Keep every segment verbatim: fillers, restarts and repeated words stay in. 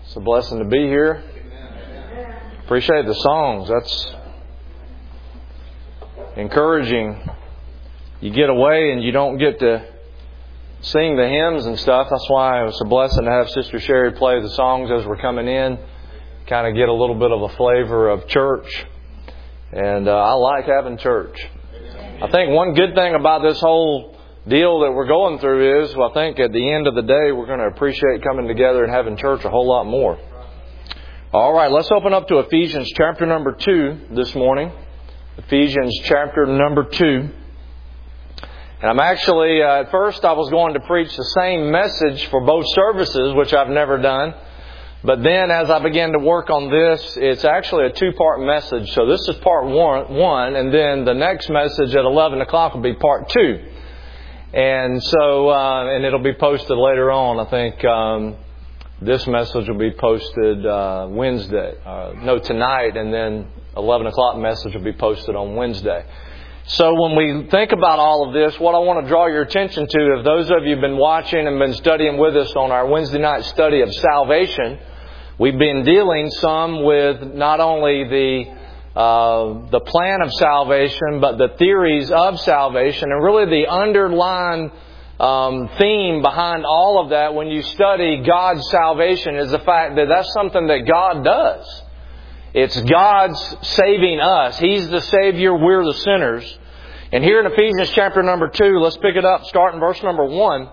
It's a blessing to be here. Appreciate the songs. That's encouraging. You get away and you don't get to sing the hymns and stuff. That's why it was a blessing to have Sister Sherry play the songs as we're coming in. Kind of get a little bit of a flavor of church. And uh, I like having church. I think one good thing about this whole deal that we're going through is, well, I think at the end of the day, we're going to appreciate coming together and having church a whole lot more. All right, let's open up to Ephesians chapter number two this morning. Ephesians chapter number two. And I'm actually, uh, at first I was going to preach the same message for both services, which I've never done. But then as I began to work on this, it's actually a two-part message. So this is part one, one and then the next message at eleven o'clock will be part two. And so, uh, and it'll be posted later on. I think um, this message will be posted uh, Wednesday. Uh, no, tonight, and then eleven o'clock message will be posted on Wednesday. So when we think about all of this, what I want to draw your attention to, if those of you have been watching and been studying with us on our Wednesday night study of salvation, we've been dealing some with not only the uh, the plan of salvation, but the theories of salvation, and really the underlying um, theme behind all of that when you study God's salvation is the fact that that's something that God does. It's God's saving us. He's the Savior. We're the sinners. And here in Ephesians chapter number two, let's pick it up, starting verse number one.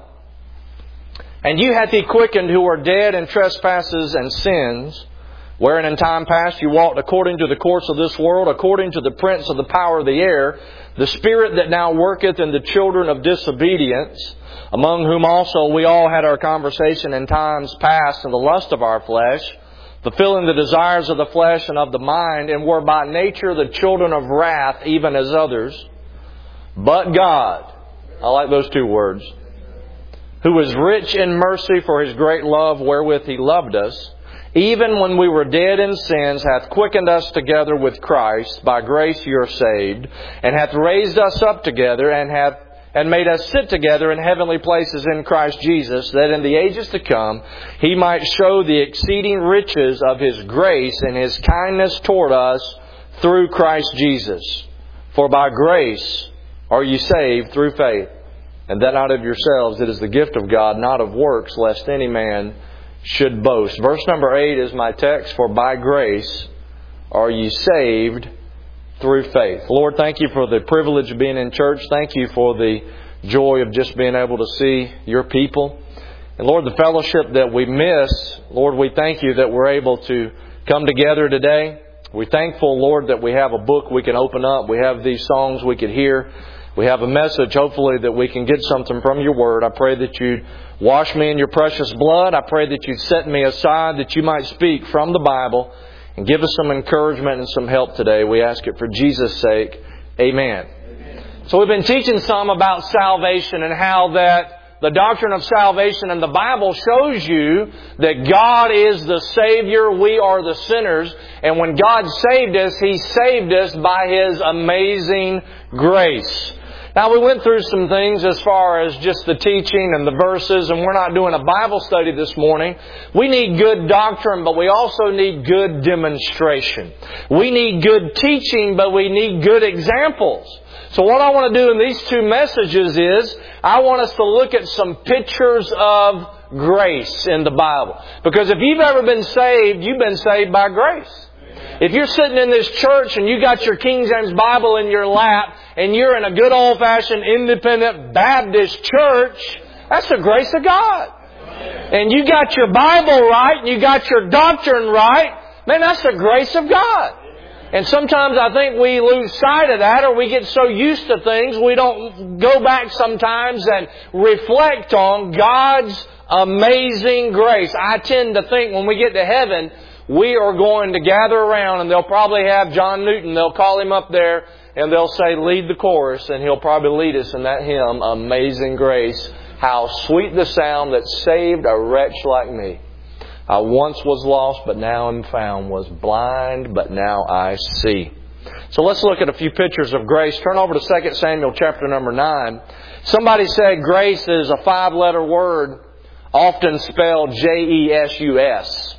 And you hath He quickened who are dead in trespasses and sins, wherein in time past you walked according to the course of this world, according to the prince of the power of the air, the spirit that now worketh in the children of disobedience, among whom also we all had our conversation in times past in the lust of our flesh, fulfilling the desires of the flesh and of the mind, and were by nature the children of wrath, even as others. But God, I like those two words, who is rich in mercy for His great love wherewith He loved us, even when we were dead in sins, hath quickened us together with Christ. By grace you are saved, and hath raised us up together, and hath and made us sit together in heavenly places in Christ Jesus, that in the ages to come He might show the exceeding riches of His grace and His kindness toward us through Christ Jesus. For by grace are ye saved through faith, and that not of yourselves, it is the gift of God, not of works, lest any man should boast. Verse number eight is my text. For by grace are ye saved through faith. Lord, thank You for the privilege of being in church. Thank You for the joy of just being able to see Your people. And Lord, the fellowship that we miss, Lord, we thank You that we're able to come together today. We're thankful, Lord, that we have a book we can open up. We have these songs we could hear. We have a message, hopefully, that we can get something from Your Word. I pray that You'd wash me in Your precious blood. I pray that You'd set me aside, that You might speak from the Bible and give us some encouragement and some help today. We ask it for Jesus' sake. Amen. Amen. So we've been teaching some about salvation and how that the doctrine of salvation in the Bible shows you that God is the Savior, we are the sinners. And when God saved us, He saved us by His amazing grace. Now, we went through some things as far as just the teaching and the verses, and we're not doing a Bible study this morning. We need good doctrine, but we also need good demonstration. We need good teaching, but we need good examples. So what I want to do in these two messages is, I want us to look at some pictures of grace in the Bible. Because if you've ever been saved, you've been saved by grace. If you're sitting in this church and you got your King James Bible in your lap and you're in a good old-fashioned independent Baptist church, that's the grace of God. And you got your Bible right and you got your doctrine right, man, that's the grace of God. And sometimes I think we lose sight of that, or we get so used to things we don't go back sometimes and reflect on God's amazing grace. I tend to think when we get to heaven, we are going to gather around and they'll probably have John Newton. They'll call him up there and they'll say, lead the chorus, and he'll probably lead us in that hymn, Amazing Grace. How sweet the sound that saved a wretch like me. I once was lost, but now am found. Was blind, but now I see. So let's look at a few pictures of grace. Turn over to Second Samuel chapter number nine. Somebody said grace is a five-letter word, often spelled J E S U S.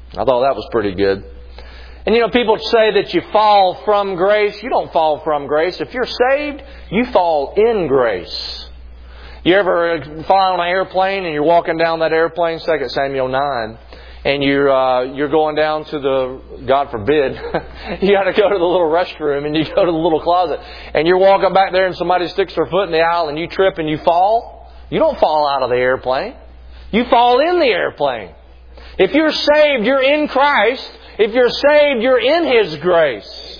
I thought that was pretty good. And you know, people say that you fall from grace. You don't fall from grace. If you're saved, you fall in grace. You ever fly on an airplane and you're walking down that airplane, Second Samuel nine, and you're uh, you're going down to the, God forbid, you got to go to the little restroom and you go to the little closet, and you're walking back there and somebody sticks their foot in the aisle and you trip and you fall. You don't fall out of the airplane. You fall in the airplane. If you're saved, you're in Christ. If you're saved, you're in His grace.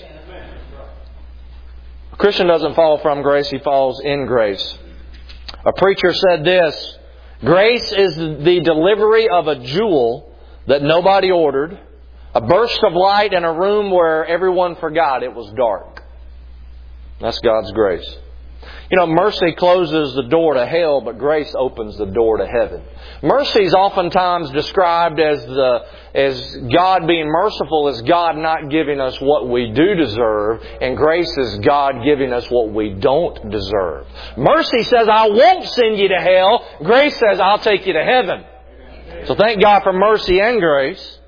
A Christian doesn't fall from grace, he falls in grace. A preacher said this: grace is the delivery of a jewel that nobody ordered, a burst of light in a room where everyone forgot it was dark. That's God's grace. You know, mercy closes the door to hell, but grace opens the door to heaven. Mercy is oftentimes described as the as God being merciful as God not giving us what we do deserve, and grace is God giving us what we don't deserve. Mercy says, I won't send you to hell. Grace says, I'll take you to heaven. So thank God for mercy and grace.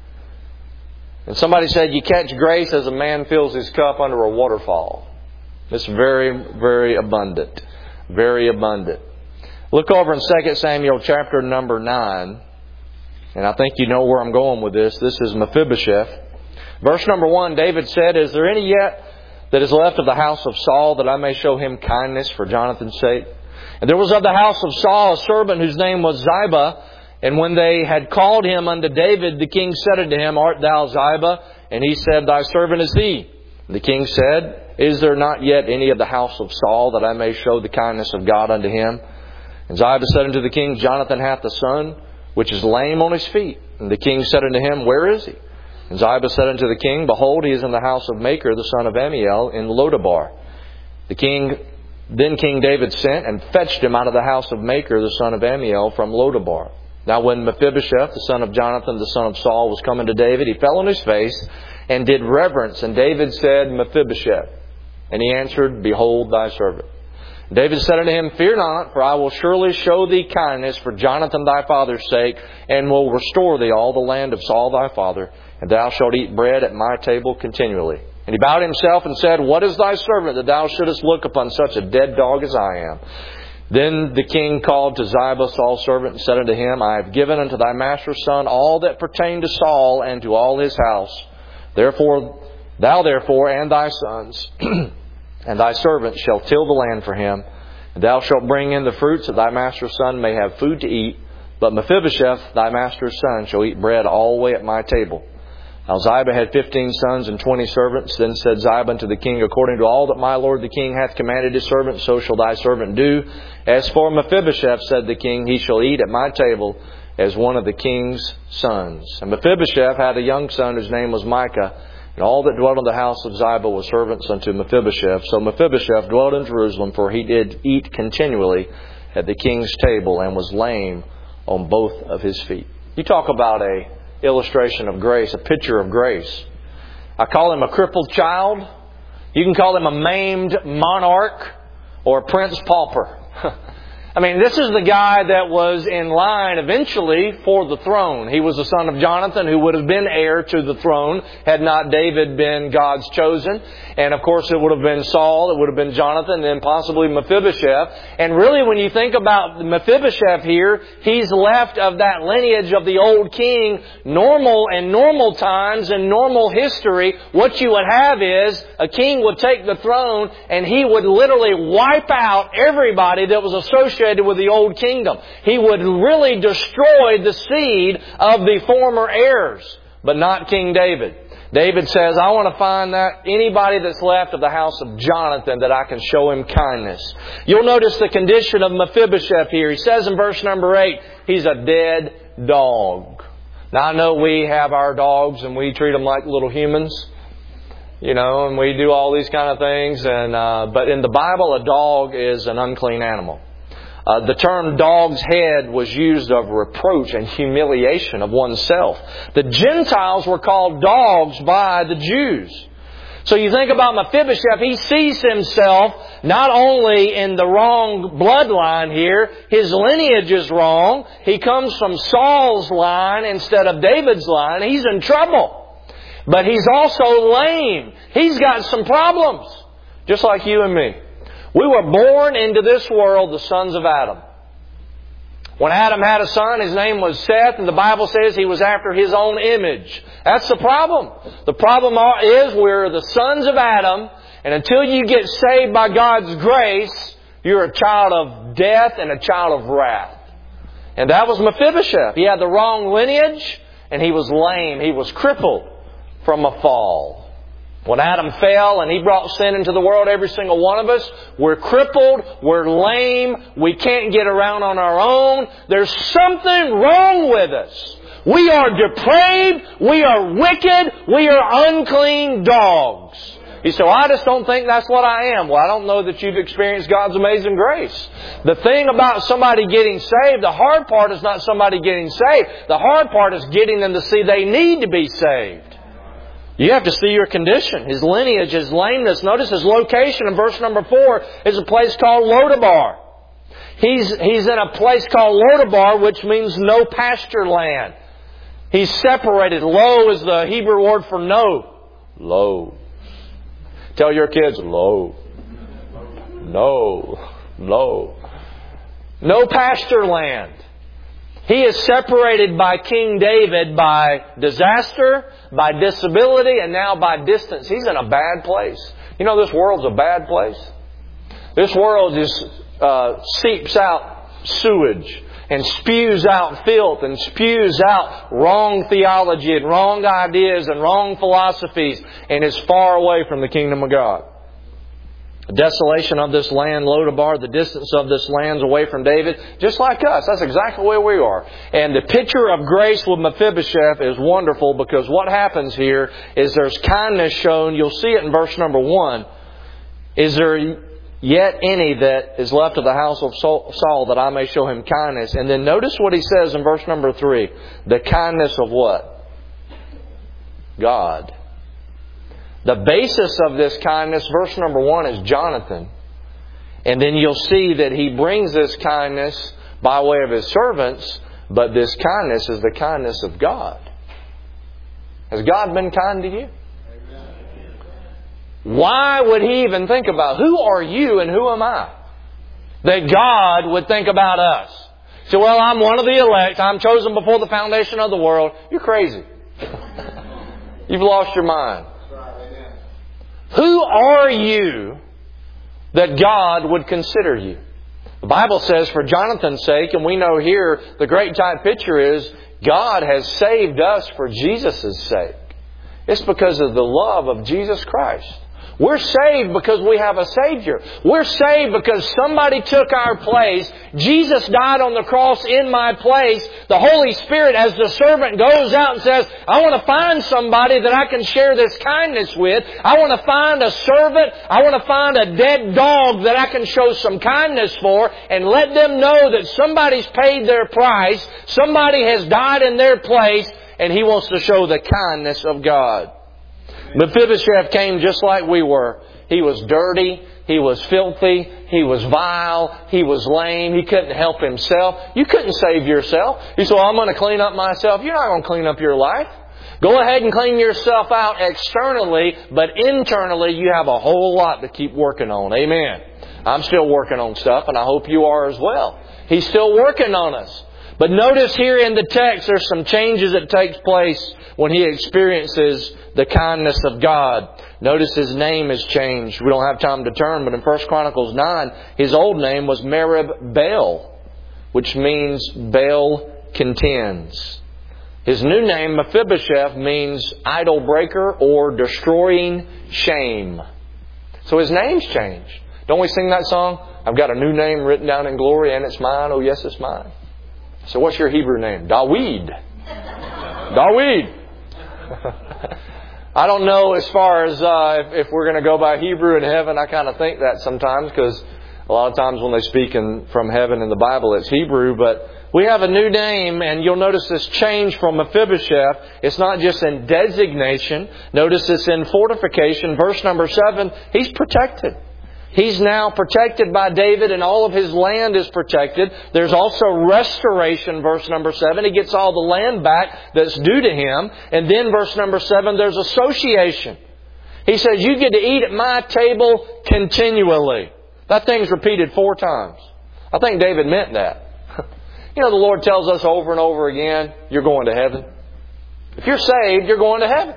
And somebody said, you catch grace as a man fills his cup under a waterfall. It's very, very abundant. Very abundant. Look over in Second Samuel chapter number nine. And I think you know where I'm going with this. This is Mephibosheth. Verse number one, David said, is there any yet that is left of the house of Saul, that I may show him kindness for Jonathan's sake? And there was of the house of Saul a servant whose name was Ziba. And when they had called him unto David, the king said unto him, Art thou Ziba? And he said, Thy servant is he. And the king said, Is there not yet any of the house of Saul, that I may show the kindness of God unto him? And Ziba said unto the king, Jonathan hath a son, which is lame on his feet. And the king said unto him, Where is he? And Ziba said unto the king, Behold, he is in the house of Machir, the son of Ammiel, in Lodabar. The king, then King David sent and fetched him out of the house of Machir, the son of Ammiel, from Lodabar. Now when Mephibosheth, the son of Jonathan, the son of Saul, was coming to David, he fell on his face and did reverence. And David said, Mephibosheth. And he answered, Behold thy servant. David said unto him, Fear not, for I will surely show thee kindness for Jonathan thy father's sake, and will restore thee all the land of Saul thy father, and thou shalt eat bread at my table continually. And he bowed himself and said, What is thy servant, that thou shouldest look upon such a dead dog as I am? Then the king called to Ziba, Saul's servant, and said unto him, I have given unto thy master's son all that pertained to Saul and to all his house. Therefore, thou therefore and thy sons and thy servants shall till the land for him. And thou shalt bring in the fruits, that thy master's son may have food to eat. But Mephibosheth, thy master's son, shall eat bread alway at my table. Now Ziba had fifteen sons and twenty servants. Then said Ziba unto the king, According to all that my lord the king hath commanded his servant, so shall thy servant do. As for Mephibosheth, said the king, he shall eat at my table as one of the king's sons. And Mephibosheth had a young son whose name was Micah. And all that dwelt in the house of Ziba were servants unto Mephibosheth. So Mephibosheth dwelt in Jerusalem, for he did eat continually at the king's table, and was lame on both of his feet. You talk about a illustration of grace, a picture of grace. I call him a crippled child. You can call him a maimed monarch or a prince pauper. I mean, this is the guy that was in line eventually for the throne. He was the son of Jonathan, who would have been heir to the throne had not David been God's chosen. And of course, it would have been Saul, it would have been Jonathan, and then possibly Mephibosheth. And really, when you think about Mephibosheth here, he's left of that lineage of the old king. Normal and normal times and normal history, what you would have is a king would take the throne and he would literally wipe out everybody that was associated with the old kingdom. He would really destroy the seed of the former heirs, but not King David. David says, I want to find that anybody that's left of the house of Jonathan that I can show him kindness. You'll notice the condition of Mephibosheth here. He says in verse number eight, he's a dead dog. Now I know we have our dogs and we treat them like little humans. You know, and we do all these kind of things. And uh, but in the Bible, a dog is an unclean animal. Uh, the term dog's head was used of reproach and humiliation of oneself. The Gentiles were called dogs by the Jews. So you think about Mephibosheth, he sees himself not only in the wrong bloodline here, his lineage is wrong. He comes from Saul's line instead of David's line. He's in trouble. But he's also lame. He's got some problems, just like you and me. We were born into this world the sons of Adam. When Adam had a son, his name was Seth, and the Bible says he was after his own image. That's the problem. The problem is we're the sons of Adam, and until you get saved by God's grace, you're a child of death and a child of wrath. And that was Mephibosheth. He had the wrong lineage, and he was lame. He was crippled from a fall. When Adam fell and he brought sin into the world, every single one of us, we're crippled, we're lame, we can't get around on our own. There's something wrong with us. We are depraved, we are wicked, we are unclean dogs. You say, well, I just don't think that's what I am. Well, I don't know that you've experienced God's amazing grace. The thing about somebody getting saved, the hard part is not somebody getting saved. The hard part is getting them to see they need to be saved. You have to see your condition. His lineage, his lameness. Notice his location in verse number four is a place called Lodabar. He's, he's in a place called Lodabar, which means no pasture land. He's separated. Lo is the Hebrew word for no. Lo. Tell your kids, lo. No. Lo. No pasture land. He is separated by King David by disaster, by disability, and now by distance. He's in a bad place. You know, this world's a bad place. This world just uh, seeps out sewage and spews out filth and spews out wrong theology and wrong ideas and wrong philosophies, and is far away from the kingdom of God. The desolation of this land, Lodabar, the distance of this land away from David, just like us. That's exactly where we are. And the picture of grace with Mephibosheth is wonderful, because what happens here is there's kindness shown. You'll see it in verse number one. Is there yet any that is left of the house of Saul, that I may show him kindness? And then notice what he says in verse number three. The kindness of what? God. The basis of this kindness, verse number one, is Jonathan. And then you'll see that he brings this kindness by way of his servants, but this kindness is the kindness of God. Has God been kind to you? Why would He even think about, who are you and who am I? That God would think about us. So, well, I'm one of the elect. I'm chosen before the foundation of the world. You're crazy. You've lost your mind. Who are you that God would consider you? The Bible says for Jonathan's sake, and we know here the great type picture is God has saved us for Jesus' sake. It's because of the love of Jesus Christ. We're saved because we have a Savior. We're saved because somebody took our place. Jesus died on the cross in my place. The Holy Spirit, as the servant, goes out and says, I want to find somebody that I can share this kindness with. I want to find a servant. I want to find a dead dog that I can show some kindness for, and let them know that somebody's paid their price. Somebody has died in their place, and He wants to show the kindness of God. Mephibosheth came just like we were. He was dirty. He was filthy. He was vile. He was lame. He couldn't help himself. You couldn't save yourself. You say, well, I'm going to clean up myself. You're not going to clean up your life. Go ahead and clean yourself out externally, but internally you have a whole lot to keep working on. Amen. I'm still working on stuff, and I hope you are as well. He's still working on us. But notice here in the text, there's some changes that takes place when he experiences the kindness of God. Notice his name is changed. We don't have time to turn, but in First Chronicles nine, his old name was Merib Baal, which means Baal contends. His new name, Mephibosheth, means idol breaker or destroying shame. So his name's changed. Don't we sing that song? I've got a new name written down in glory, and it's mine. Oh, yes, it's mine. So what's your Hebrew name? Dawid. Dawid. I don't know as far as uh, if, if we're going to go by Hebrew in heaven. I kind of think that sometimes, because a lot of times when they speak in, from heaven in the Bible, it's Hebrew. But We have a new name, and you'll notice this change from Mephibosheth. It's not just in designation. Notice it's in fortification. Verse number seven, he's protected. He's now protected by David, and all of his land is protected. There's also restoration, verse number seven. He gets all the land back that's due to him. And then verse number seven, there's association. He says, you get to eat at my table continually. That thing's repeated four times. I think David meant that. You know, the Lord tells us over and over again, you're going to heaven. If you're saved, you're going to heaven.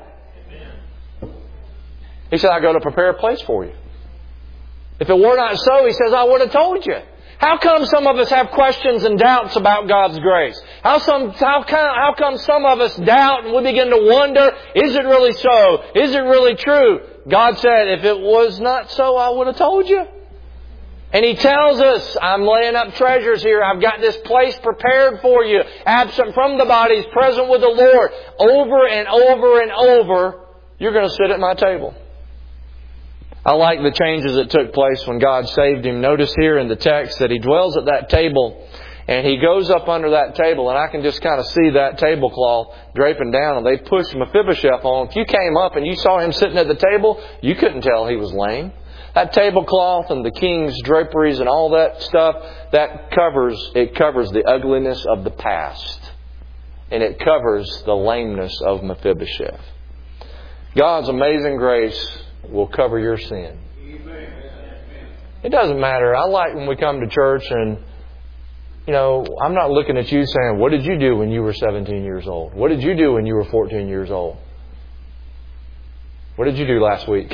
He said, I go to prepare a place for you. If it were not so, He says, I would have told you. How come some of us have questions and doubts about God's grace? How, some, how, come, how come some of us doubt and we begin to wonder, is it really so? Is it really true? God said, if it was not so, I would have told you. And He tells us, I'm laying up treasures here. I've got this place prepared for you. Absent from the bodies, present with the Lord. Over and over and over, you're going to sit at my table. I like the changes that took place when God saved him. Notice here in the text that he dwells at that table and he goes up under that table, and I can just kind of see that tablecloth draping down, and they pushed Mephibosheth on. If you came up and you saw him sitting at the table, you couldn't tell he was lame. That tablecloth and the king's draperies and all that stuff, that covers, it covers the ugliness of the past. And it covers the lameness of Mephibosheth. God's amazing grace will cover your sin. It doesn't matter. I like when we come to church and, you know, I'm not looking at you saying, what did you do when you were seventeen years old? What did you do when you were fourteen years old? What did you do last week?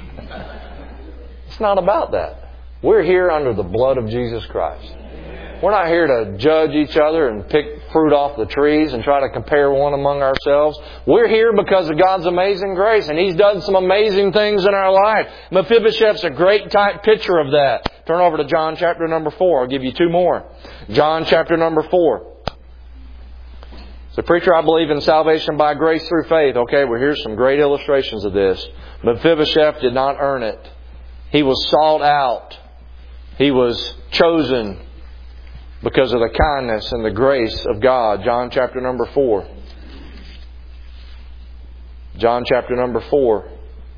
It's not about that. We're here under the blood of Jesus Christ. We're not here to judge each other and pick fruit off the trees and try to compare one among ourselves. We're here because of God's amazing grace, and He's done some amazing things in our life. Mephibosheth's a great type picture of that. Turn over to John chapter number four. I'll give you two more. John chapter number four. So, preacher, I believe in salvation by grace through faith. Okay, well, here's some great illustrations of this. Mephibosheth did not earn it. He was sought out. He was chosen because of the kindness and the grace of God. John chapter number four. John chapter number four.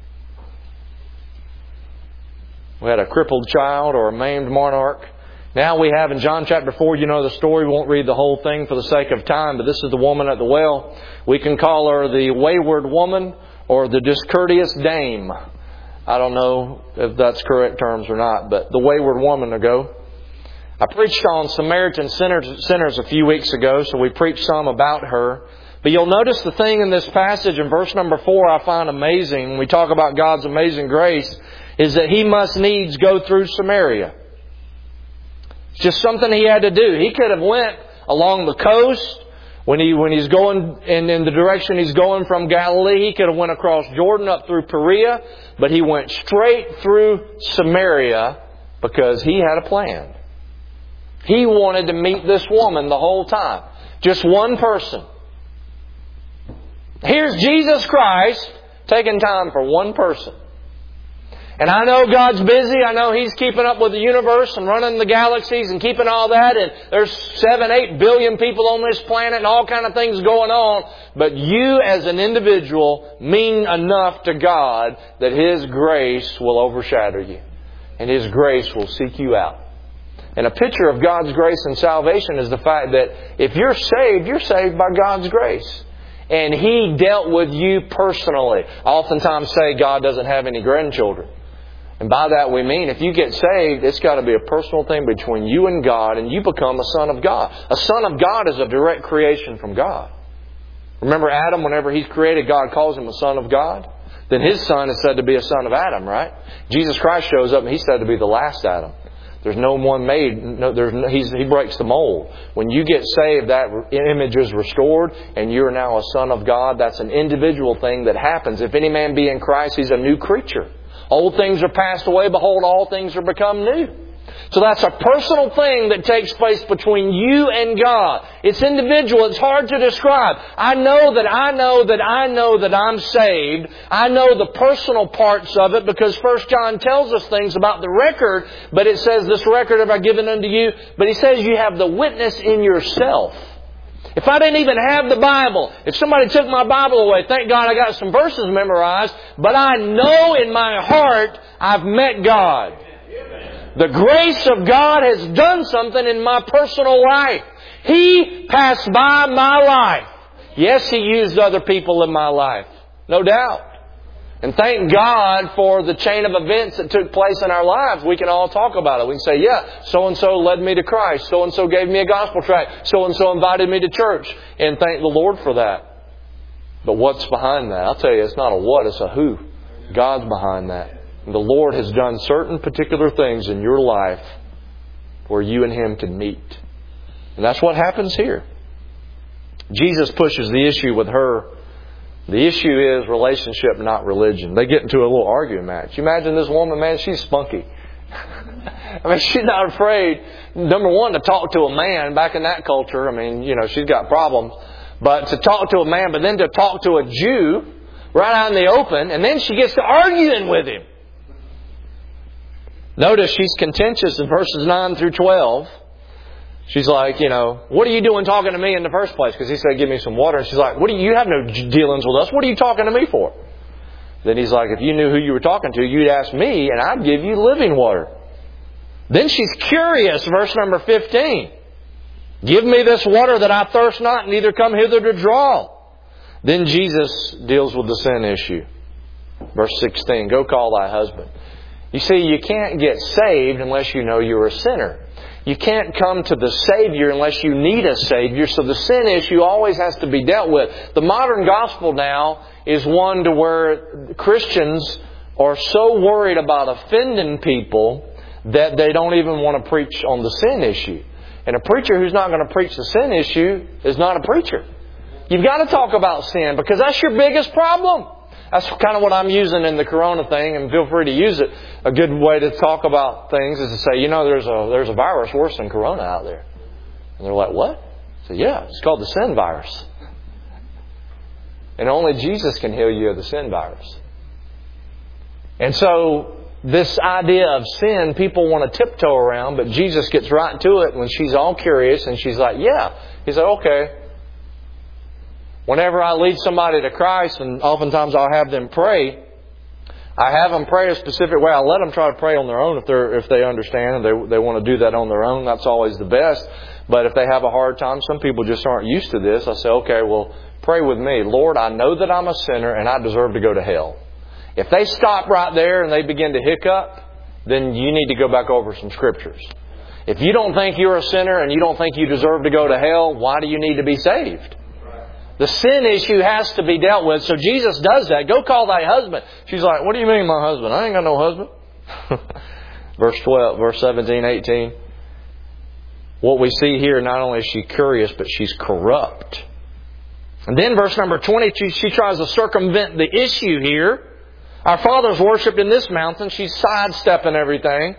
We had a crippled child or a maimed monarch. Now we have in John chapter four, you know the story. We won't read the whole thing for the sake of time, but this is the woman at the well. We can call her the wayward woman or the discourteous dame. I don't know if that's correct terms or not, but the wayward woman ago. I preached on Samaritan sinners, sinners a few weeks ago, so we preached some about her. But you'll notice the thing in this passage in verse number four I find amazing when we talk about God's amazing grace is that He must needs go through Samaria. It's just something He had to do. He could have went along the coast when he when he's going in, in the direction he's going from Galilee. He could have went across Jordan up through Perea, but He went straight through Samaria because He had a plan. He wanted to meet this woman the whole time. Just one person. Here's Jesus Christ taking time for one person. And I know God's busy. I know He's keeping up with the universe and running the galaxies and keeping all that. And there's seven, eight billion people on this planet and all kind of things going on. But you as an individual mean enough to God that His grace will overshadow you. And His grace will seek you out. And a picture of God's grace and salvation is the fact that if you're saved, you're saved by God's grace. And He dealt with you personally. I oftentimes say God doesn't have any grandchildren. And by that we mean if you get saved, it's got to be a personal thing between you and God, and you become a son of God. A son of God is a direct creation from God. Remember Adam, whenever he's created, God calls him a son of God. Then his son is said to be a son of Adam, right? Jesus Christ shows up and He's said to be the last Adam. There's no one made. No, there's no, he's, he breaks the mold. When you get saved, that image is restored, and you're now a son of God. That's an individual thing that happens. If any man be in Christ, he's a new creature. Old things are passed away. Behold, all things are become new. So that's a personal thing that takes place between you and God. It's individual. It's hard to describe. I know that I know that I know that I'm saved. I know the personal parts of it because First John tells us things about the record, but it says, this record have I given unto you. But he says you have the witness in yourself. If I didn't even have the Bible, if somebody took my Bible away, thank God I got some verses memorized, but I know in my heart I've met God. The grace of God has done something in my personal life. He passed by my life. Yes, He used other people in my life. No doubt. And thank God for the chain of events that took place in our lives. We can all talk about it. We can say, yeah, so-and-so led me to Christ. So-and-so gave me a gospel tract. So-and-so invited me to church. And thank the Lord for that. But what's behind that? I'll tell you, it's not a what, it's a who. God's behind that. And the Lord has done certain particular things in your life where you and Him can meet. And that's what happens here. Jesus pushes the issue with her. The issue is relationship, not religion. They get into a little arguing match. You imagine this woman, man, she's spunky. I mean, she's not afraid, number one, to talk to a man back in that culture. I mean, you know, she's got problems. But to talk to a man, but then to talk to a Jew right out in the open, and then she gets to arguing with him. Notice she's contentious in verses nine through twelve. She's like, you know, what are you doing talking to me in the first place? Because he said, give me some water. And she's like, what do you, you have no dealings with us. What are you talking to me for? Then he's like, if you knew who you were talking to, you'd ask me and I'd give you living water. Then she's curious, verse number fifteen. Give me this water that I thirst not, neither come hither to draw. Then Jesus deals with the sin issue. Verse sixteen, go call thy husband. You see, you can't get saved unless you know you're a sinner. You can't come to the Savior unless you need a Savior. So the sin issue always has to be dealt with. The modern gospel now is one to where Christians are so worried about offending people that they don't even want to preach on the sin issue. And a preacher who's not going to preach the sin issue is not a preacher. You've got to talk about sin because that's your biggest problem. That's kind of what I'm using in the Corona thing, and feel free to use it. A good way to talk about things is to say, you know, there's a there's a virus worse than Corona out there. And they're like, what? I say, yeah, it's called the sin virus. And only Jesus can heal you of the sin virus. And so this idea of sin, people want to tiptoe around, but Jesus gets right to it when she's all curious, and she's like, yeah. He said, okay. Whenever I lead somebody to Christ, and oftentimes I'll have them pray, I have them pray a specific way. I let them try to pray on their own if they're if they understand and they they want to do that on their own. That's always the best. But if they have a hard time, some people just aren't used to this. I say, okay, well, pray with me. Lord, I know that I'm a sinner and I deserve to go to hell. If they stop right there and they begin to hiccup, then you need to go back over some scriptures. If you don't think you're a sinner and you don't think you deserve to go to hell, why do you need to be saved? The sin issue has to be dealt with. So Jesus does that. Go call thy husband. She's like, what do you mean my husband? I ain't got no husband. Verse twelve, verse seventeen, eighteen. What we see here, not only is she curious, but she's corrupt. And then verse number twenty, she, she tries to circumvent the issue here. Our fathers worshipped in this mountain. She's sidestepping everything.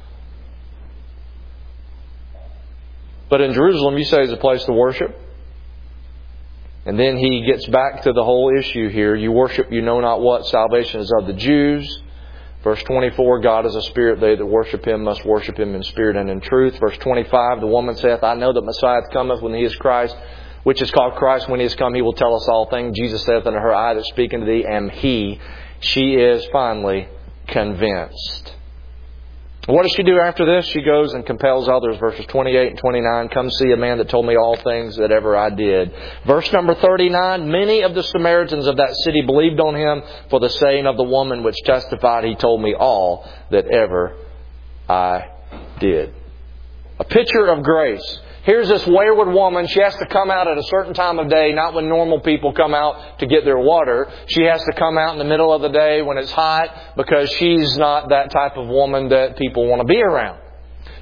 But in Jerusalem, you say, is a place to worship. And then he gets back to the whole issue here. You worship you know not what. Salvation is of the Jews. Verse twenty-four, God is a spirit. They that worship Him must worship Him in spirit and in truth. Verse twenty-five, the woman saith, I know that Messiah cometh when He is Christ, which is called Christ. When He is come, He will tell us all things. Jesus saith unto her, I that speak unto thee am He. She is finally convinced. What does she do after this? She goes and compels others. Verses twenty-eight and twenty-nine. Come see a man that told me all things that ever I did. Verse number thirty-nine. Many of the Samaritans of that city believed on Him for the saying of the woman which testified, He told me all that ever I did. A picture of grace. Here's this wayward woman. She has to come out at a certain time of day, not when normal people come out to get their water. She has to come out in the middle of the day when it's hot because she's not that type of woman that people want to be around.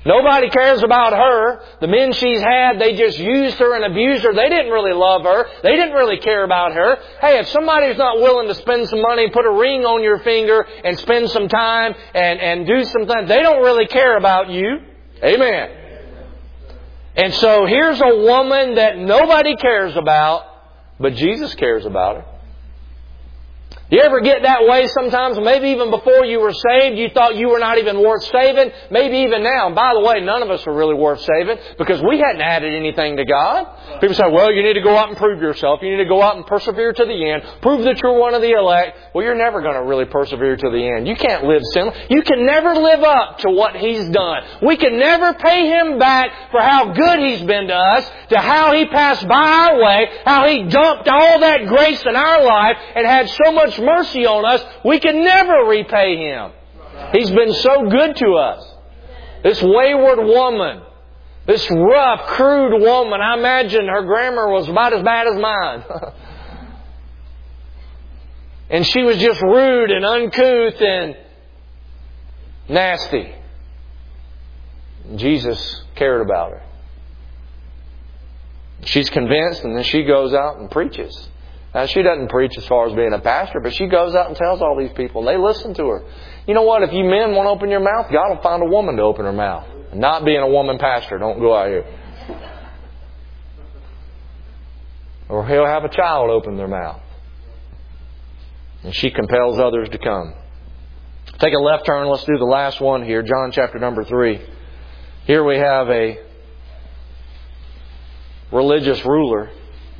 Nobody cares about her. The men she's had, they just used her and abused her. They didn't really love her. They didn't really care about her. Hey, if somebody's not willing to spend some money, put a ring on your finger, and spend some time and, and do some things, they don't really care about you. Amen. And so here's a woman that nobody cares about, but Jesus cares about her. You ever get that way sometimes? Maybe even before you were saved, you thought you were not even worth saving. Maybe even now. And by the way, none of us are really worth saving because we hadn't added anything to God. People say, well, you need to go out and prove yourself. You need to go out and persevere to the end. Prove that you're one of the elect. Well, you're never going to really persevere to the end. You can't live sinless. You can never live up to what He's done. We can never pay Him back for how good He's been to us, to how He passed by our way, how He dumped all that grace in our life and had so much mercy on us. We can never repay Him. He's been so good to us. This wayward woman, this rough, crude woman, I imagine her grammar was about as bad as mine. And she was just rude and uncouth and nasty. Jesus cared about her. She's convinced, and then she goes out and preaches. Now, she doesn't preach as far as being a pastor, but she goes out and tells all these people. They listen to her. You know what? If you men want to open your mouth, God will find a woman to open her mouth. Not being a woman pastor. Don't go out here. Or He'll have a child open their mouth. And she compels others to come. Take a left turn. Let's do the last one here. John chapter number three. Here we have a religious ruler.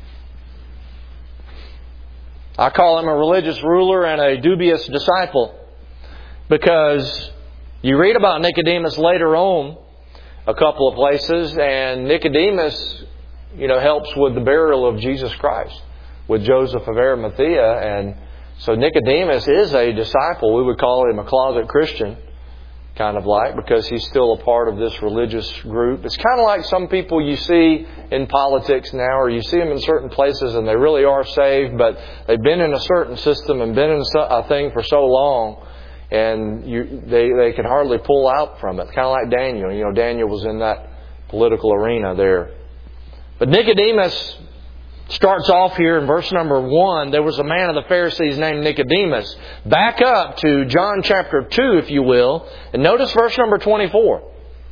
I call him a religious ruler and a dubious disciple because you read about Nicodemus later on a couple of places, and Nicodemus, you know, helps with the burial of Jesus Christ with Joseph of Arimathea. And so Nicodemus is a disciple. We would call him a closet Christian, kind of like, because he's still a part of this religious group. It's kind of like some people you see in politics now, or you see them in certain places and they really are saved, but they've been in a certain system and been in a thing for so long, and you, they, they can hardly pull out from it. Kind of like Daniel. You know, Daniel was in that political arena there. But Nicodemus starts off here in verse number one. There was a man of the Pharisees named Nicodemus. Back up to John chapter two, if you will, and notice verse number twenty-four.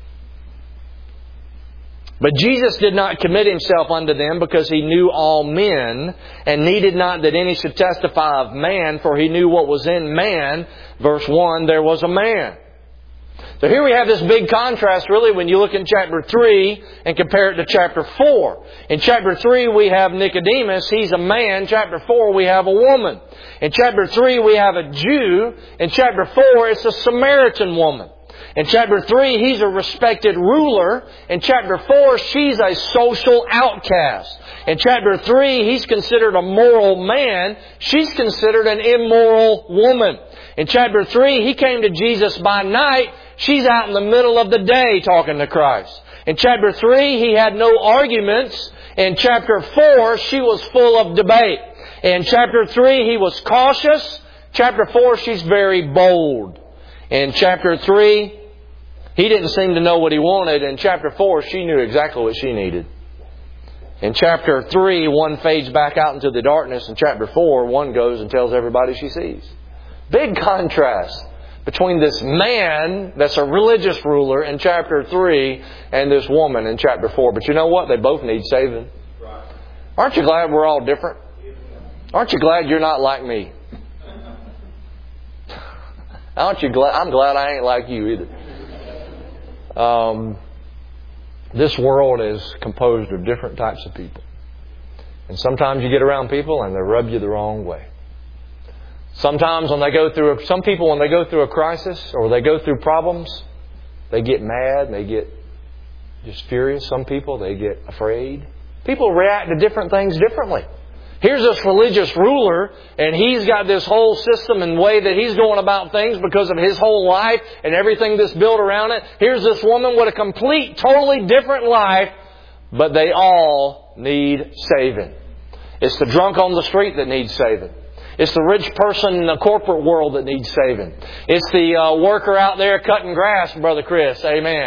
But Jesus did not commit Himself unto them, because He knew all men, and needed not that any should testify of man, for He knew what was in man. Verse one, there was a man. So here we have this big contrast, really, when you look in chapter three and compare it to chapter four. In chapter three, we have Nicodemus. He's a man. Chapter four, we have a woman. In chapter three, we have a Jew. In chapter four, it's a Samaritan woman. In chapter three, he's a respected ruler. In chapter four, she's a social outcast. In chapter three, he's considered a moral man. She's considered an immoral woman. In chapter three, he came to Jesus by night. She's out in the middle of the day talking to Christ. In chapter three, he had no arguments. In chapter four, she was full of debate. In chapter three, he was cautious. Chapter four, she's very bold. In chapter three, he didn't seem to know what he wanted. In chapter four, she knew exactly what she needed. In chapter three, one fades back out into the darkness. In chapter four, one goes and tells everybody she sees. Big contrast between this man that's a religious ruler in chapter three and this woman in chapter four. But you know what? They both need saving. Aren't you glad we're all different? Aren't you glad you're not like me? Aren't you glad? I'm glad I ain't like you either. Um, this world is composed of different types of people. And sometimes you get around people and they rub you the wrong way. Sometimes when they go through, a, some people when they go through a crisis or they go through problems, they get mad and they get just furious. Some people, they get afraid. People react to different things differently. Here's this religious ruler, and he's got this whole system and way that he's going about things because of his whole life and everything that's built around it. Here's this woman with a complete, totally different life, but they all need saving. It's the drunk on the street that needs saving. It's the rich person in the corporate world that needs saving. It's the uh, worker out there cutting grass, Brother Chris. Amen.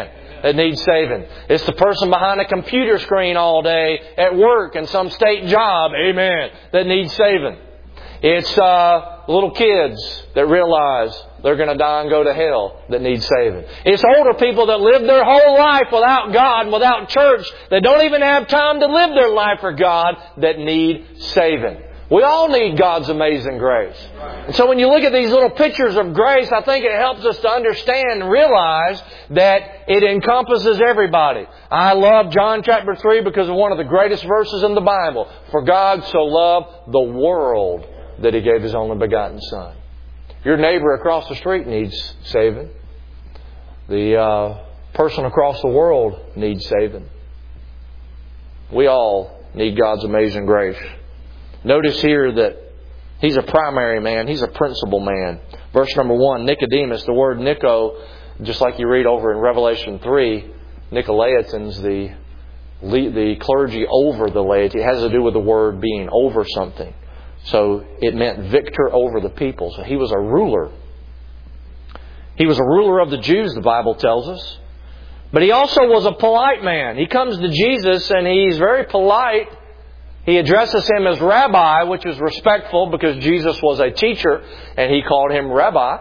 that needs saving. It's the person behind a computer screen all day at work in some state job, amen, that needs saving. It's uh, little kids that realize they're going to die and go to hell that need saving. It's older people that live their whole life without God, without church, that don't even have time to live their life for God, that need saving. We all need God's amazing grace. And so when you look at these little pictures of grace, I think it helps us to understand and realize that it encompasses everybody. I love John chapter three because of one of the greatest verses in the Bible. For God so loved the world that He gave His only begotten Son. Your neighbor across the street needs saving. The uh, person across the world needs saving. We all need God's amazing grace. Notice here that He's a primary man. He's a principal man. Verse number one, Nicodemus. The word Nico, just like you read over in Revelation three, Nicolaitans, the, the clergy over the laity. It has to do with the word being over something. So it meant victor over the people. So he was a ruler. He was a ruler of the Jews, the Bible tells us. But he also was a polite man. He comes to Jesus and he's very polite. He addresses Him as Rabbi, which is respectful because Jesus was a teacher and He called Him Rabbi.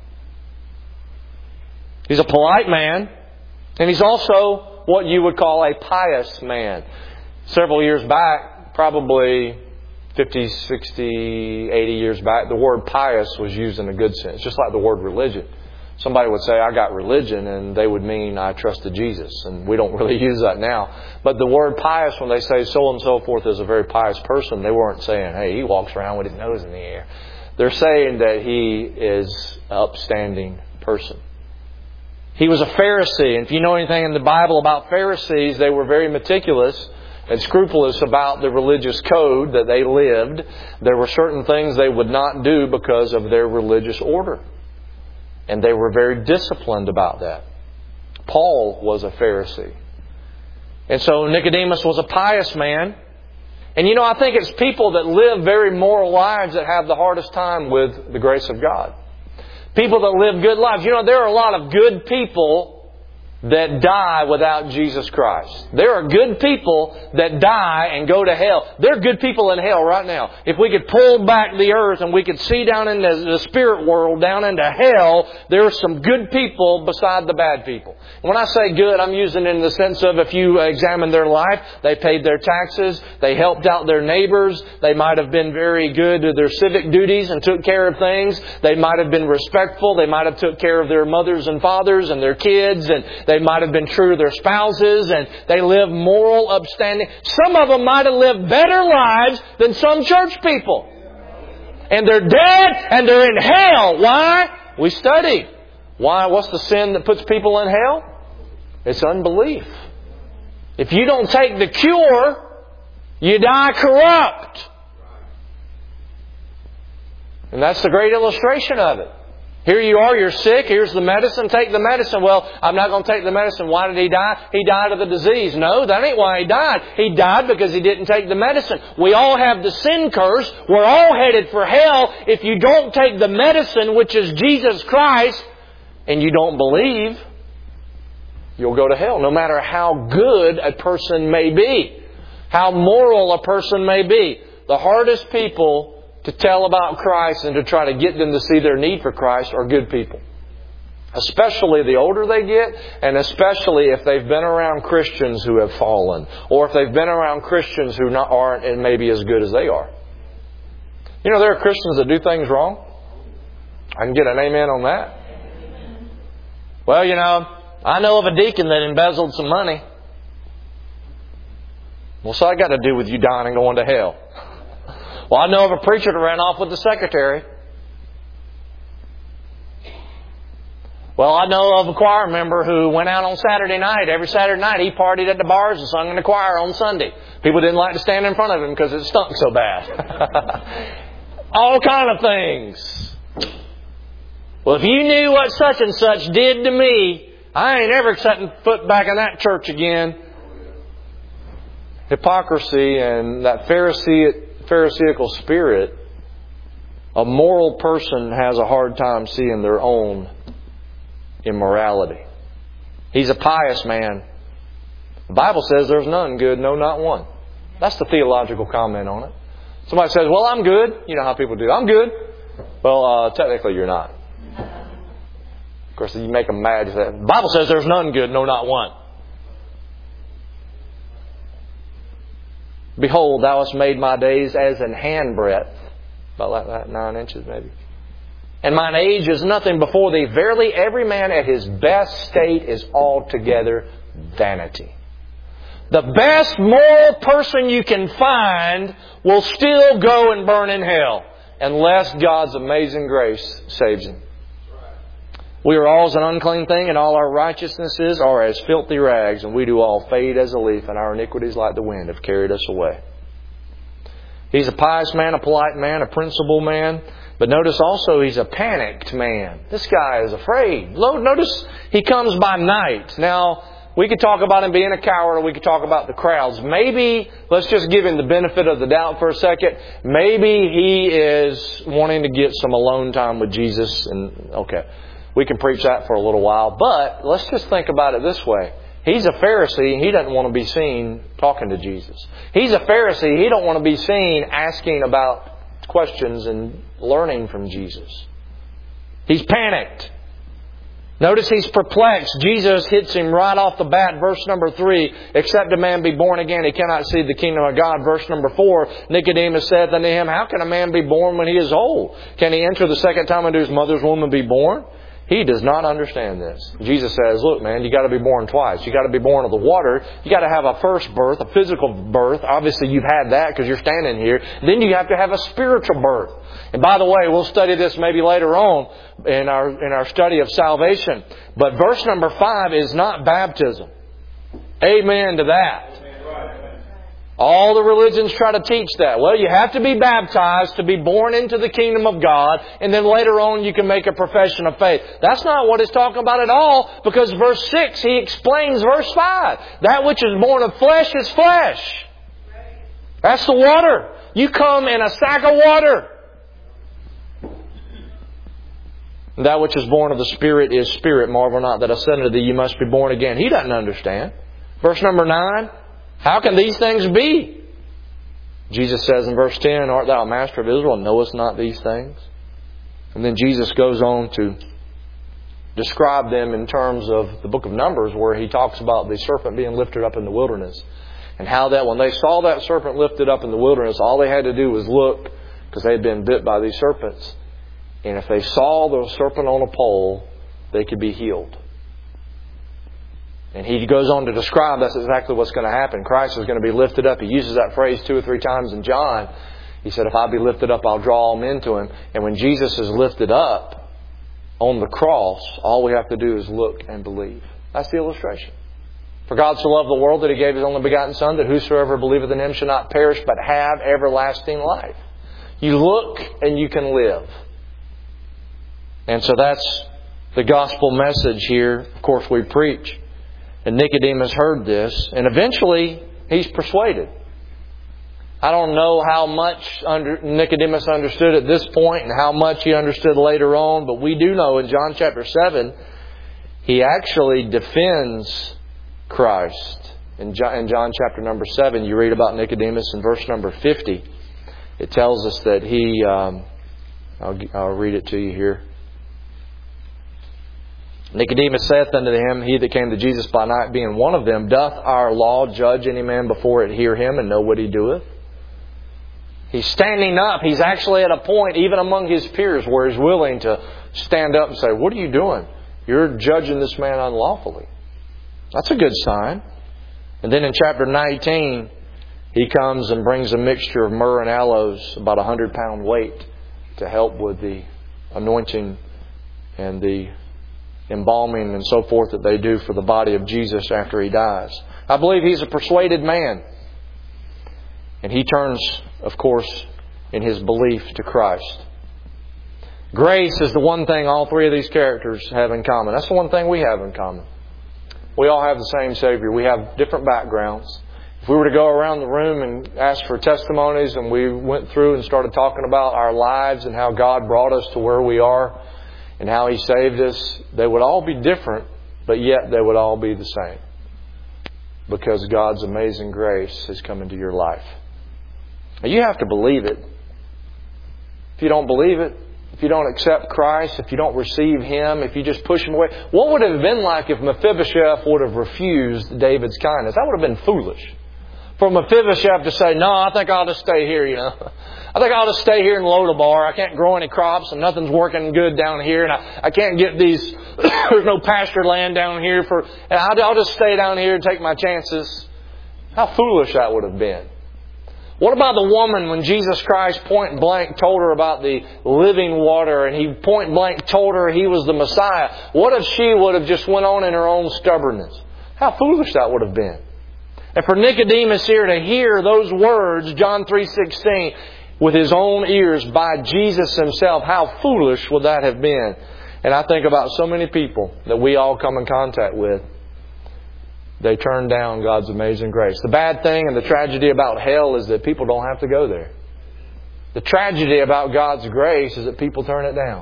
He's a polite man. And he's also what you would call a pious man. Several years back, probably fifty, sixty, eighty years back, the word pious was used in a good sense, just like the word religion. Somebody would say, I got religion, and they would mean I trusted Jesus. And we don't really use that now. But the word pious, when they say so and so forth is a very pious person, they weren't saying, hey, he walks around with his nose in the air. They're saying that he is an upstanding person. He was a Pharisee. And if you know anything in the Bible about Pharisees, they were very meticulous and scrupulous about the religious code that they lived. There were certain things they would not do because of their religious order. And they were very disciplined about that. Paul was a Pharisee. And so Nicodemus was a pious man. And you know, I think it's people that live very moral lives that have the hardest time with the grace of God. People that live good lives. You know, there are a lot of good people that die without Jesus Christ. There are good people that die and go to hell. There are good people in hell right now. If we could pull back the earth and we could see down in the, the spirit world, down into hell, there are some good people beside the bad people. When I say good, I'm using it in the sense of if you examine their life, they paid their taxes, they helped out their neighbors, they might have been very good to their civic duties and took care of things, they might have been respectful, they might have took care of their mothers and fathers and their kids, and they might have been true to their spouses, and they lived moral, upstanding. Some of them might have lived better lives than some church people. And they're dead and they're in hell. Why? We studied. Why? What's the sin that puts people in hell? It's unbelief. If you don't take the cure, you die corrupt. And that's the great illustration of it. Here you are, you're sick, here's the medicine, take the medicine. Well, I'm not going to take the medicine. Why did he die? He died of the disease. No, that ain't why he died. He died because he didn't take the medicine. We all have the sin curse. We're all headed for hell. If you don't take the medicine, which is Jesus Christ, and you don't believe, you'll go to hell. No matter how good a person may be, how moral a person may be. The hardest people to tell about Christ and to try to get them to see their need for Christ are good people. Especially the older they get, and especially if they've been around Christians who have fallen, or if they've been around Christians who not, aren't and maybe as good as they are. You know, there are Christians that do things wrong. I can get an amen on that. Well, you know, I know of a deacon that embezzled some money. Well, so I got to do with you dying and going to hell. Well, I know of a preacher that ran off with the secretary. Well, I know of a choir member who went out on Saturday night. Every Saturday night he partied at the bars and sung in the choir on Sunday. People didn't like to stand in front of him because it stunk so bad. All kind of things. Well, if you knew what such and such did to me, I ain't ever setting foot back in that church again. Hypocrisy and that Pharisee Pharisaical spirit, a moral person has a hard time seeing their own immorality. He's a pious man. The Bible says there's none good, no, not one. That's the theological comment on it. Somebody says, well, I'm good. You know how people do. I'm good. Well, uh, technically you're not. Of course, you make them mad. The Bible says there's none good, no, not one. Behold, thou hast made my days as an handbreadth. About like that, nine inches maybe. And mine age is nothing before thee. Verily, every man at his best state is altogether vanity. The best moral person you can find will still go and burn in hell unless God's amazing grace saves him. We are all as an unclean thing, and all our righteousnesses are as filthy rags, and we do all fade as a leaf, and our iniquities like the wind have carried us away. He's a pious man, a polite man, a principled man. But notice also he's a panicked man. This guy is afraid. Notice he comes by night. Now, we could talk about him being a coward, or we could talk about the crowds. Maybe, let's just give him the benefit of the doubt for a second. Maybe he is wanting to get some alone time with Jesus. And okay, we can preach that for a little while. But let's just think about it this way. He's a Pharisee, and he doesn't want to be seen talking to Jesus. He's a Pharisee, he don't want to be seen asking about questions and learning from Jesus. He's panicked. Notice he's perplexed. Jesus hits him right off the bat. Verse number three, except a man be born again, he cannot see the kingdom of God. Verse number four, Nicodemus saith unto him, how can a man be born when he is old? Can he enter the second time into his mother's womb and be born? He does not understand this. Jesus says, look, man, you got to be born twice. You got to be born of the water. You got to have a first birth, a physical birth. Obviously, you've had that because you're standing here. Then you have to have a spiritual birth. And by the way, we'll study this maybe later on in our in our study of salvation. But verse number five is not baptism. Amen to that. All the religions try to teach that. Well, you have to be baptized to be born into the kingdom of God, and then later on you can make a profession of faith. That's not what it's talking about at all, because verse six, he explains verse five. That which is born of flesh is flesh. That's the water. You come in a sack of water. That which is born of the Spirit is spirit. Marvel not that I said unto thee, you must be born again. He doesn't understand. Verse number nine. How can these things be? Jesus says in verse ten, art thou a master of Israel, and knowest not these things? And then Jesus goes on to describe them in terms of the book of Numbers, where he talks about the serpent being lifted up in the wilderness. And how that when they saw that serpent lifted up in the wilderness, all they had to do was look, because they had been bit by these serpents. And if they saw the serpent on a pole, they could be healed. And he goes on to describe that's exactly what's going to happen. Christ is going to be lifted up. He uses that phrase two or three times in John. He said, if I be lifted up, I'll draw them into Him. And when Jesus is lifted up on the cross, all we have to do is look and believe. That's the illustration. For God so loved the world that He gave His only begotten Son, that whosoever believeth in Him shall not perish, but have everlasting life. You look and you can live. And so that's the gospel message here. Of course, we preach. And Nicodemus heard this, and eventually he's persuaded. I don't know how much under Nicodemus understood at this point and how much he understood later on, but we do know in John chapter seven, he actually defends Christ. In John, in John chapter number seven, you read about Nicodemus in verse number fifty. It tells us that he, um, I'll, I'll read it to you here. Nicodemus saith unto him, he that came to Jesus by night, being one of them, doth our law judge any man before it hear him and know what he doeth? He's standing up. He's actually at a point, even among his peers, where he's willing to stand up and say, what are you doing? You're judging this man unlawfully. That's a good sign. And then in chapter nineteen, he comes and brings a mixture of myrrh and aloes, about a hundred pound weight, to help with the anointing and the embalming and so forth that they do for the body of Jesus after He dies. I believe he's a persuaded man. And he turns, of course, in his belief to Christ. Grace is the one thing all three of these characters have in common. That's the one thing we have in common. We all have the same Savior. We have different backgrounds. If we were to go around the room and ask for testimonies, and we went through and started talking about our lives and how God brought us to where we are and how He saved us, they would all be different but yet they would all be the same. Because God's amazing grace has come into your life. Now, you have to believe it. If you don't believe it, if you don't accept Christ, if you don't receive Him, if you just push Him away, what would it have been like if Mephibosheth would have refused David's kindness? That would have been foolish. For Mephibosheth to say, no, I think I'll just stay here, you know. I think I'll just stay here in Lodabar. I can't grow any crops and nothing's working good down here. And I, I can't get these, there's no pasture land down here for, and I'll, I'll just stay down here and take my chances. How foolish that would have been. What about the woman when Jesus Christ point blank told her about the living water and He point blank told her He was the Messiah? What if she would have just went on in her own stubbornness? How foolish that would have been. And for Nicodemus here to hear those words, John three sixteen, with his own ears by Jesus Himself, how foolish would that have been? And I think about so many people that we all come in contact with. They turn down God's amazing grace. The bad thing and the tragedy about hell is that people don't have to go there. The tragedy about God's grace is that people turn it down.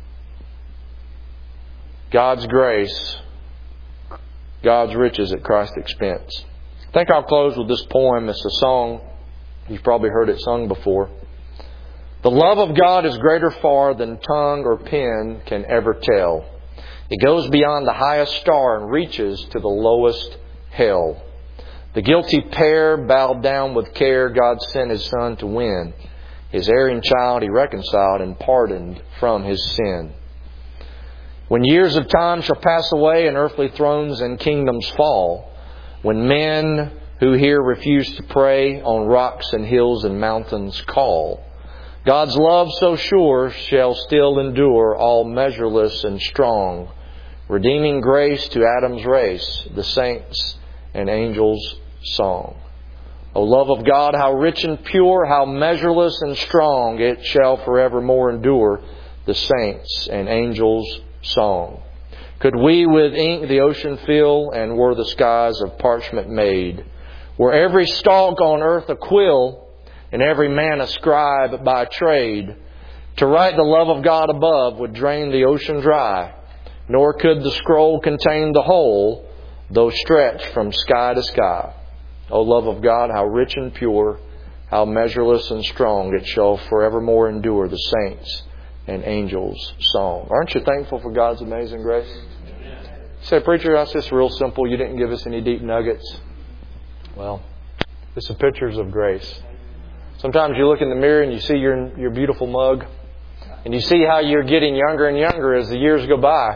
God's grace, God's riches at Christ's expense. I think I'll close with this poem. It's a song. You've probably heard it sung before. The love of God is greater far than tongue or pen can ever tell. It goes beyond the highest star and reaches to the lowest hell. The guilty pair bowed down with care. God sent His Son to win. His erring child He reconciled and pardoned from his sin. When years of time shall pass away and earthly thrones and kingdoms fall, when men who here refuse to pray on rocks and hills and mountains call, God's love so sure shall still endure, all measureless and strong, redeeming grace to Adam's race, the saints and angels' song. O love of God, how rich and pure, how measureless and strong, it shall forevermore endure, the saints and angels' song. Could we with ink the ocean fill, and were the skies of parchment made, were every stalk on earth a quill, and every man a scribe by trade, to write the love of God above would drain the ocean dry, nor could the scroll contain the whole, though stretched from sky to sky. O love of God, how rich and pure, how measureless and strong, it shall forevermore endure, the saints and angels' song. Aren't you thankful for God's amazing grace? You say, preacher, that's just real simple. You didn't give us any deep nuggets. Well, it's some pictures of grace. Sometimes you look in the mirror and you see your your beautiful mug, and you see how you're getting younger and younger as the years go by.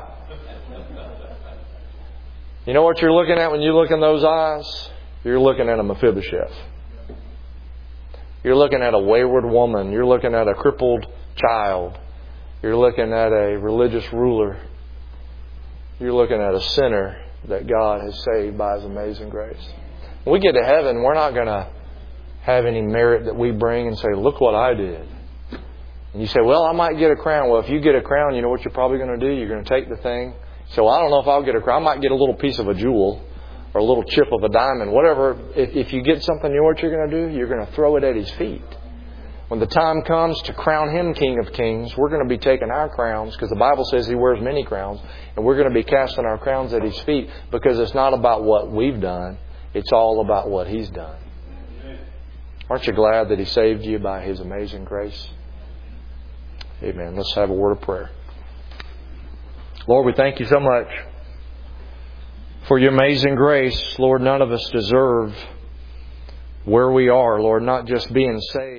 You know what you're looking at when you look in those eyes? You're looking at a Mephibosheth. You're looking at a wayward woman. You're looking at a crippled child. You're looking at a religious ruler. You're looking at a sinner that God has saved by His amazing grace. When we get to heaven, we're not going to have any merit that we bring and say, look what I did. And you say, well, I might get a crown. Well, if you get a crown, you know what you're probably going to do? You're going to take the thing. So well, I don't know if I'll get a crown. I might get a little piece of a jewel or a little chip of a diamond. Whatever. If, if you get something, you know what you're going to do? You're going to throw it at His feet. When the time comes to crown Him King of Kings, we're going to be taking our crowns, because the Bible says He wears many crowns, and we're going to be casting our crowns at His feet, because it's not about what we've done. It's all about what He's done. Aren't you glad that He saved you by His amazing grace? Amen. Let's have a word of prayer. Lord, we thank You so much for Your amazing grace. Lord, none of us deserve where we are, Lord, not just being saved.